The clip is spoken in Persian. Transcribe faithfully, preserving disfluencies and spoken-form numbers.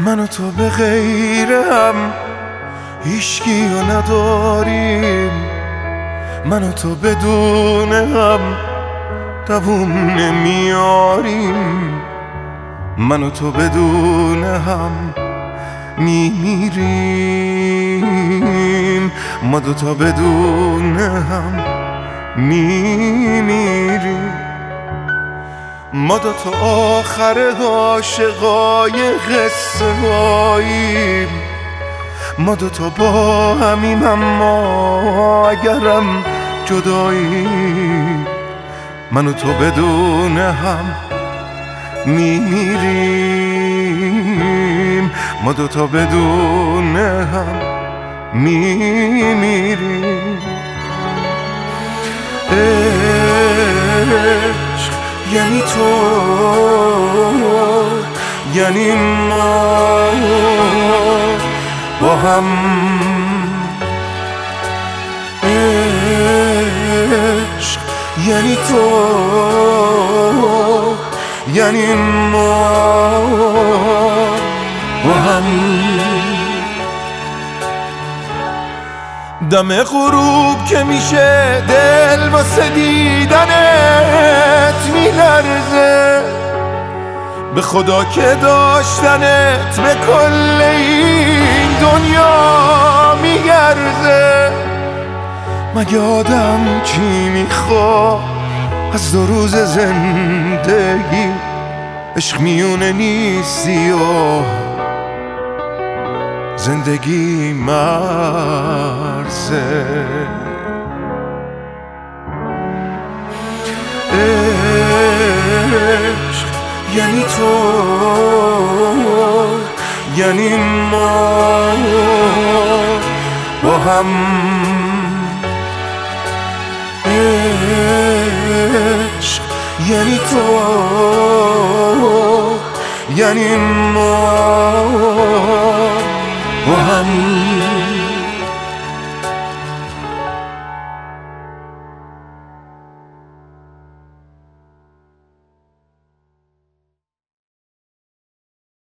من و تو به غیر هم هیچکیو نداریم، من و تو بدون هم دووم نمیاریم، من و تو بدون هم میمیریم، ما دوتا بدون هم میمیریم، ما دوتا آخر عاشقای قصه هاییم، ما دوتا با همیم اما اگرم جداییم، من و تو بدون هم میمیریم، ما دوتا بدون هم میمیریم. عشق یعنی تو، یعنی ما با هم، عشق یعنی تو، یعنی ما با هم. دم غروب که میشه دل واسه دیدنت میلرزه، به خدا که داشتنت به کل این دنیا میگرزه. مگه آدم چی میخواد از دو روز زندگی؟ عشق میونه نیستی و زندگی مرزه. عشق یعنی تو، یعنی ما با هم، عشق یعنی تو، یعنی ما با هم.